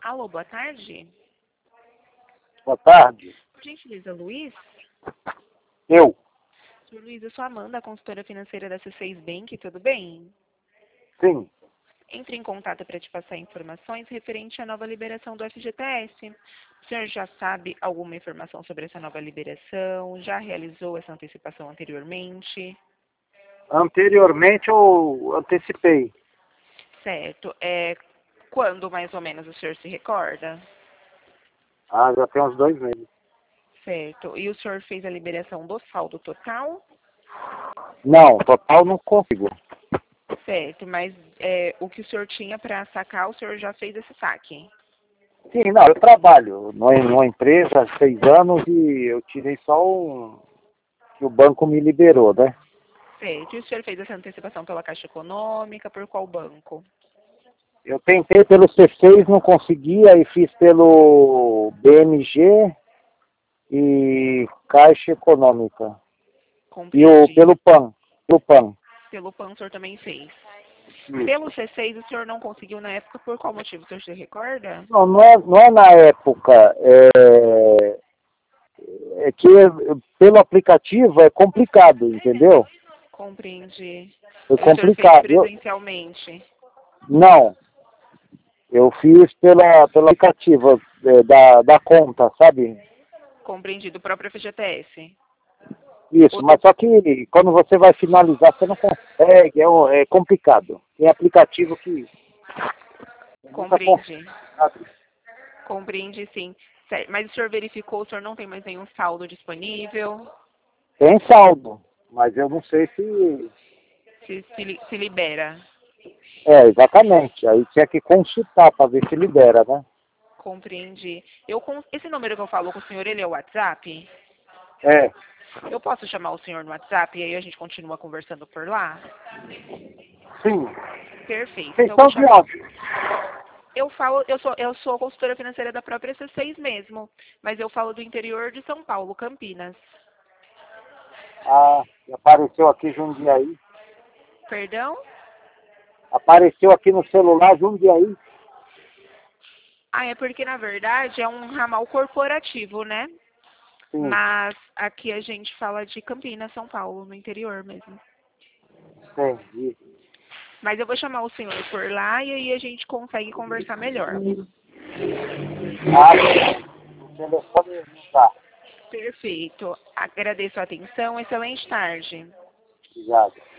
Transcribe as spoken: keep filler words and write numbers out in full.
Alô, boa tarde. Boa tarde. Por gentileza, Luiz? Eu? Senhor Luiz, eu sou a Amanda, consultora financeira da C seis Bank, tudo bem? Sim. Entre em contato para te passar informações referente à nova liberação do F G T S. O senhor já sabe alguma informação sobre essa nova liberação? Já realizou essa antecipação anteriormente? Anteriormente eu antecipei. Certo. É, quando mais ou menos o senhor se recorda? Ah, já tem uns dois meses. Certo. E o senhor fez a liberação do saldo total? Não, total não consigo. Certo, mas é, o que o senhor tinha para sacar, o senhor já fez esse saque? Sim, não, eu trabalho numa, numa empresa há seis anos e eu tirei só um que o banco me liberou, né? Certo. E o senhor fez essa antecipação pela Caixa Econômica, por qual banco? Eu tentei pelo C seis, não conseguia e fiz pelo B M G e Caixa Econômica. E o, Compreendi. pelo PAN. Pelo PAN. Pelo P A N o senhor também fez. Isso. Pelo C seis o senhor não conseguiu na época, por qual motivo? O senhor se recorda? Não, não é, não é na época. É, é que pelo aplicativo é complicado, entendeu? Compreendi. Foi O senhor fez complicado. Eu, presencialmente. não, eu fiz pela, pelo aplicativo é, da, da conta, sabe? Compreendi, do próprio F G T S. Isso, O mas do... só que quando você vai finalizar, você não consegue, é, um- é complicado. Tem aplicativo que nunca Compreendi. consegue. Compreendi, sim. Certo. Mas o senhor verificou, o senhor não tem mais nenhum saldo disponível? Tem saldo, mas eu não sei se... Se, se, li- se libera? É, exatamente. Aí tinha que consultar para ver se libera, né? Compreendi. Eu, com- esse número que eu falo com o senhor, ele é o WhatsApp? É, Eu posso chamar o senhor no WhatsApp e aí a gente continua conversando por lá? sim. Perfeito. Vocês Então eu vou são de chamar. onde? Eu falo, eu sou, eu sou consultora financeira da própria C seis mesmo, mas eu falo do interior de São Paulo, Campinas. Ah, apareceu aqui Jundiaí. Perdão? Apareceu aqui no celular Jundiaí. Ah, é porque na verdade é um ramal corporativo, né? Sim, Mas aqui a gente fala de Campinas, São Paulo, no interior mesmo. entendi. Mas eu vou chamar o senhor por lá e aí a gente consegue conversar melhor. Ah, o telefone não tá. Perfeito. Agradeço a atenção. Excelente tarde. Obrigado.